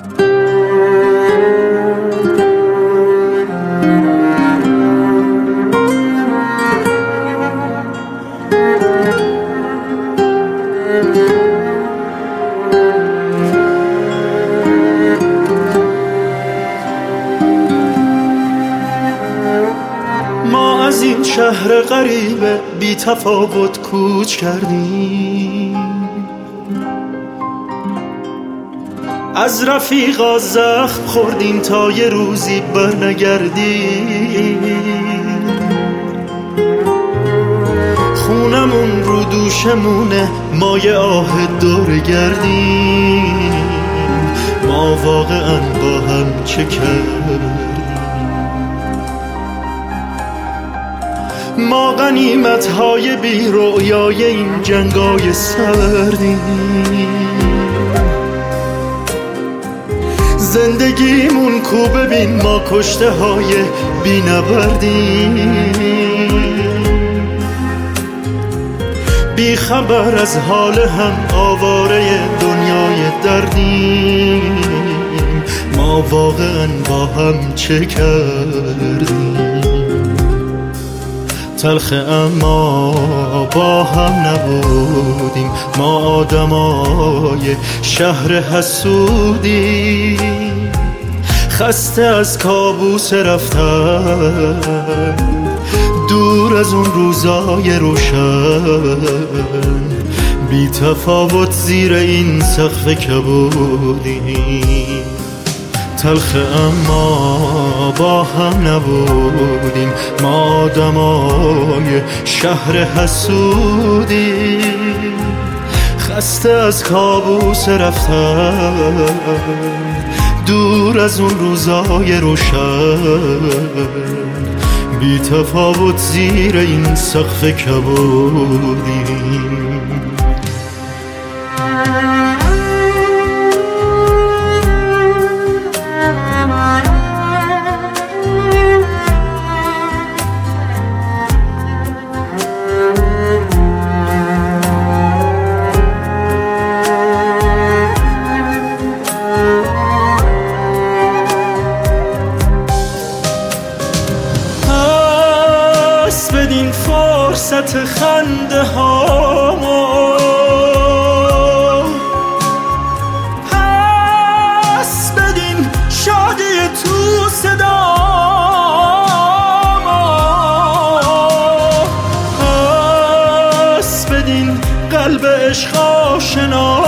ما از این شهر غریب بی تفاوت کوچ کردیم، از رفیقا زخم خوردیم تا یه روزی برنگردیم. خونمون رو دوشمونه، ما یه آه دور گردیم. ما واقعا با هم چه کردیم؟ ما غنیمت‌های بی رویای این جنگای سردیم. زندگیمون کو ببین، ما کشته های بی نبردیم. بی خبر از حال هم، آواره دنیای دردیم. ما واقعا با هم چه کردیم؟ تلخ اما با هم نبودیم، ما آدمای شهر حسودیم. خسته از کابوس رفتن، دور از اون روزای روشن. بی تفاوت زیر این سقف کبودیم. تلخ اما با هم نبودیم، ما آدمای شهر حسودیم. خسته از کابوس رفتن، دور از اون روزای روشن. بی تفاوت زیر این سقف کبودیم. بدین فرصت خنده هامو، پس بدین شادی تو صدامو، پس بدین قلب عشق آشنا.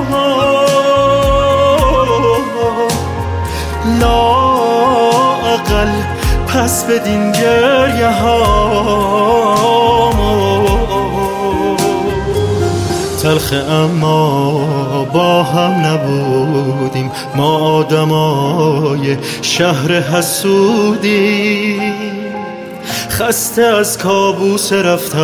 لااقل پس بدین گریه هامو. تلخ اما با هم نبودیم، ما آدمای شهر حسودیم. خسته از کابوس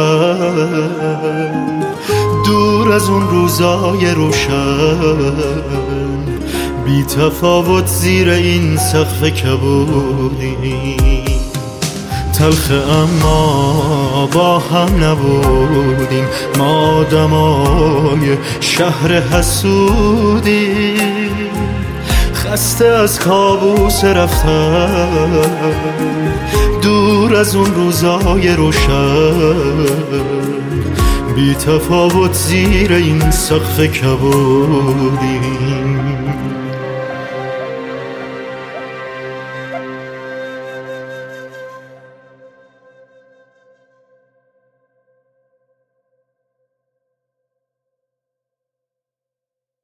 رفتن، دور از اون روزای روشن. بی تفاوت زیر این سقف کبودیم. تلخ اما با هم نبودیم، ما آدمای شهر حسودیم. خسته از کابوس رفتن، دور از اون روزای روشن. بی تفاوت زیر این سقف کبودیم.